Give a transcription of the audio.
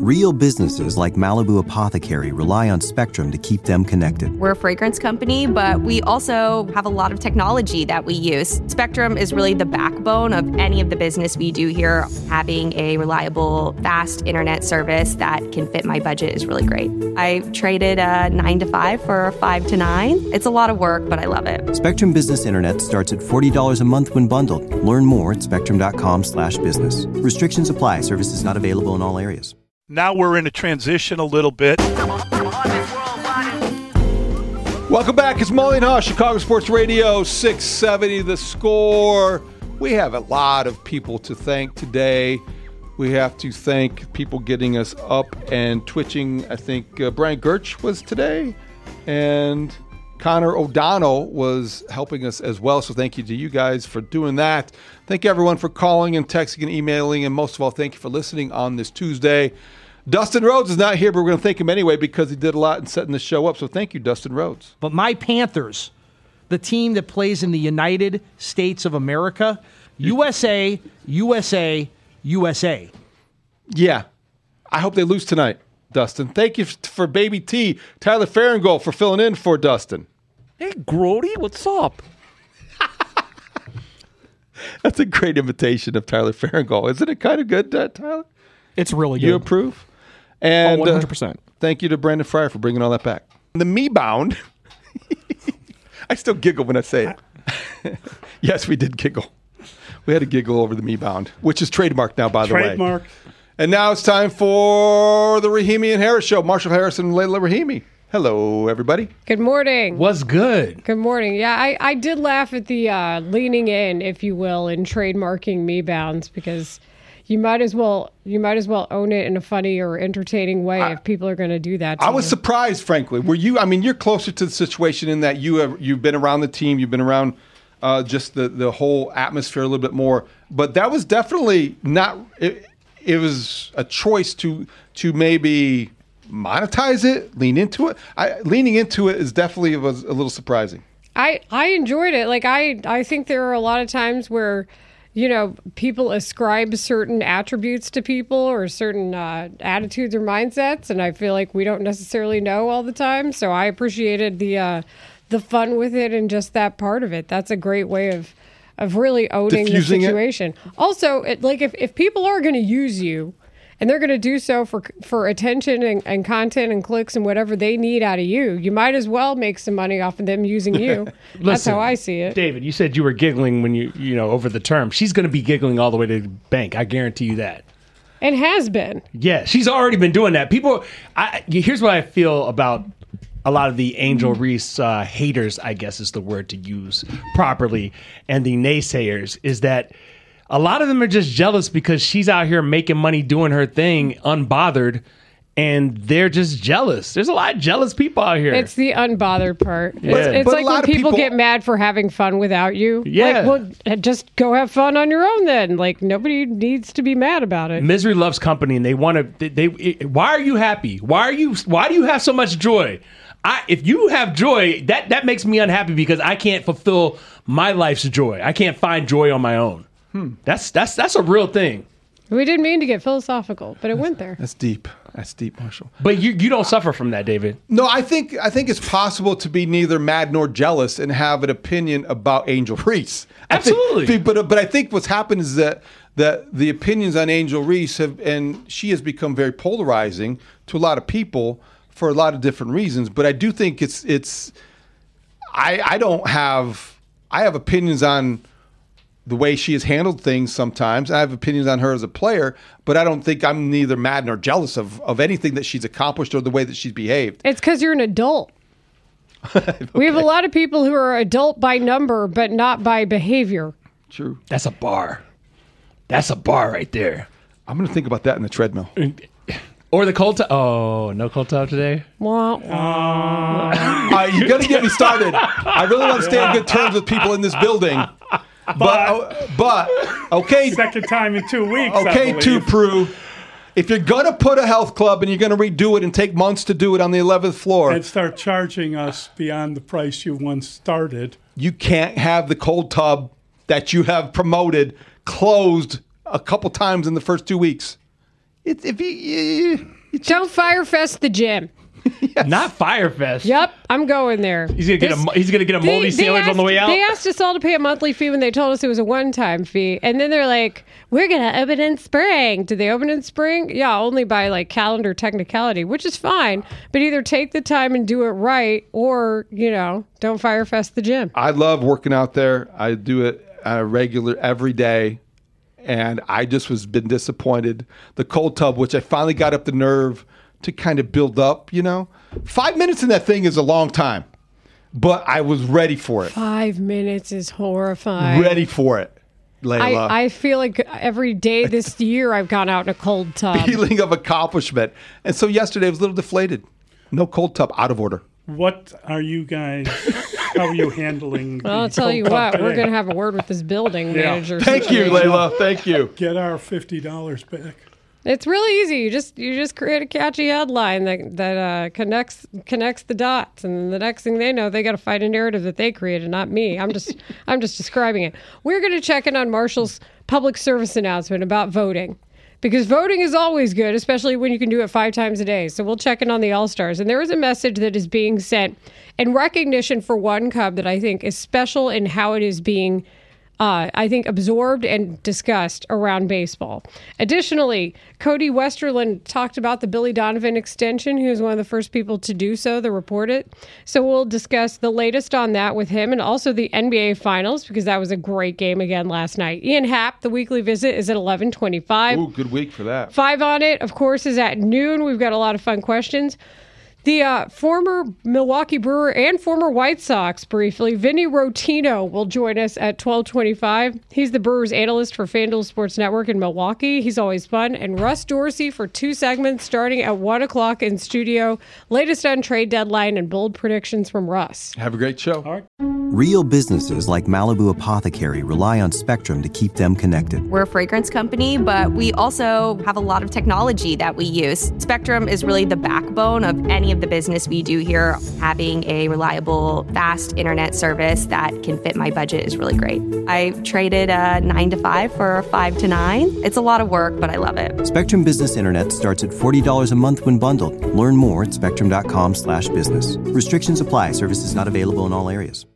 Real businesses like Malibu Apothecary rely on Spectrum to keep them connected. We're a fragrance company, but we also have a lot of technology that we use. Spectrum is really the backbone of any of the business we do here. Having a reliable, fast internet service that can fit my budget is really great. I traded a 9 to 5 for a 5 to 9. It's a lot of work, but I love it. Spectrum Business Internet starts at $40 a month when bundled. Learn more at spectrum.com/business. Restrictions apply. Services not available in all areas. Now we're in a transition a little bit. Welcome back. It's Mully and Haw, Chicago Sports Radio, 670 The Score. We have a lot of people to thank today. We have to thank people getting us up and twitching. I think Brian Gertch was today, and Connor O'Donnell was helping us as well. So thank you to you guys for doing that. Thank you, everyone, for calling and texting and emailing. And most of all, thank you for listening on this Tuesday. Dustin Rhodes is not here, but we're going to thank him anyway because he did a lot in setting the show up. So thank you, Dustin Rhodes. But my Panthers, the team that plays in the United States of America, USA, USA, USA. Yeah. I hope they lose tonight, Dustin. Thank you for Baby T, Tyler Farringall, for filling in for Dustin. Hey, Grody, what's up? That's a great imitation of Tyler Farringall. Isn't it kind of good, Tyler? It's really good. You approve? And 100%. Thank you to Brandon Fryer for bringing all that back. The Me-Bound. I still giggle when I say it. Yes, we did giggle. We had a giggle over the Me-Bound, which is trademarked now, by the way. Trademark. And now it's time for the Rahimi and Harris Show. Marshall Harrison and Layla Rahimi. Hello, everybody. Good morning. What's good? Good morning. Yeah, I did laugh at the leaning in, if you will, in trademarking Me-Bounds, because you might as well own it in a funny or entertaining way if people are going to do that to I was you. surprised, frankly. Were you? I mean, you're closer to the situation in that you've been around the team, you've been around just the whole atmosphere a little bit more. But that was definitely not. It was a choice to maybe monetize it, lean into it. Leaning into it is definitely was a little surprising. I enjoyed it. Like I think there are a lot of times where, people ascribe certain attributes to people or certain attitudes or mindsets, and I feel like we don't necessarily know all the time. So I appreciated the fun with it and just that part of it. That's a great way of really owning Diffusing the situation. Also, if people are going to use you, and they're going to do so for attention and content and clicks and whatever they need out of you, you might as well make some money off of them using you. That's how I see it. David, you said you were giggling when you over the term. She's going to be giggling all the way to the bank. I guarantee you that. And has been. Yeah, she's already been doing that. Here's what I feel about a lot of the Angel Reese haters, I guess is the word to use properly, and the naysayers, is that a lot of them are just jealous because she's out here making money doing her thing unbothered, and they're just jealous. There's a lot of jealous people out here. It's the unbothered part. Yeah. It's But like a lot when of people people get mad for having fun without you. Yeah. Like, well, just go have fun on your own then. Like, nobody needs to be mad about it. Misery loves company, and they want to. Why are you happy? Why do you have so much joy? If you have joy, that makes me unhappy because I can't fulfill my life's joy. I can't find joy on my own. That's a real thing. We didn't mean to get philosophical, but it went there. That's deep. That's deep, Marshall. But you don't suffer from that, David. No, I think it's possible to be neither mad nor jealous and have an opinion about Angel Reese. Absolutely. But I think what's happened is that the opinions on Angel Reese and she has become very polarizing to a lot of people for a lot of different reasons. But I do think I have opinions on the way she has handled things sometimes. I have opinions on her as a player, but I don't think I'm neither mad nor jealous of anything that she's accomplished or the way that she's behaved. It's because you're an adult. Okay. We have a lot of people who are adult by number, but not by behavior. True. That's a bar. That's a bar right there. I'm going to think about that in the treadmill. Or the cold tub. Oh, no cold tub today? Wah, wah. You're going to get me started. I really want to stay on good terms with people in this building. But okay. Second time in 2 weeks. Okay, Prue. If you're going to put a health club and you're going to redo it and take months to do it on the 11th floor. And start charging us beyond the price you once started. You can't have the cold tub that you have promoted closed a couple times in the first 2 weeks. Don't Firefest the gym. Not Firefest. Yep, I'm going there. He's gonna get a moldy sandwich on the way out. They asked us all to pay a monthly fee when they told us it was a one-time fee, and then they're like, "We're gonna open in spring." Did they open in spring? Yeah, only by like calendar technicality, which is fine. But either take the time and do it right, or don't Firefest the gym. I love working out there. I do it regular every day, and I just was been disappointed. The cold tub, which I finally got up the nerve to kind of build up, 5 minutes in that thing is a long time, but I was ready for it. 5 minutes is horrifying. Ready for it, Layla. I feel like every day this year I've gone out in a cold tub. Feeling of accomplishment. And so yesterday I was a little deflated. No cold tub, out of order. What are you guys, how are you handling Well, I'll tell you what, we're going to have a word with this building manager. Thank you, Layla. Thank you. Get our $50 back. It's really easy. You just create a catchy headline that connects the dots, and the next thing they know, they got to fight a narrative that they created, not me. I'm just describing it. We're going to check in on Marshall's public service announcement about voting, because voting is always good, especially when you can do it 5 times a day. So we'll check in on the All-Stars, and there is a message that is being sent in recognition for one Cub that I think is special in how it is being absorbed and discussed around baseball. Additionally, Cody Westerland talked about the Billy Donovan extension. He was one of the first people to do so, to report it. So we'll discuss the latest on that with him, and also the NBA Finals, because that was a great game again last night. Ian Happ, the weekly visit, is at 11:25. Ooh, good week for that. 5 on it, of course, is at noon. We've got a lot of fun questions. The former Milwaukee Brewer and former White Sox, briefly, Vinny Rotino will join us at 12:25. He's the Brewers analyst for FanDuel Sports Network in Milwaukee. He's always fun. And Russ Dorsey for 2 segments starting at 1 o'clock in studio. Latest on trade deadline and bold predictions from Russ. Have a great show. All right. Real businesses like Malibu Apothecary rely on Spectrum to keep them connected. We're a fragrance company, but we also have a lot of technology that we use. Spectrum is really the backbone of any of the business we do here. Having a reliable, fast internet service that can fit my budget is really great. I traded a 9 to 5 for a 5 to 9. It's a lot of work, but I love it. Spectrum Business Internet starts at $40 a month when bundled. Learn more at spectrum.com/business. Restrictions apply. Services not available in all areas.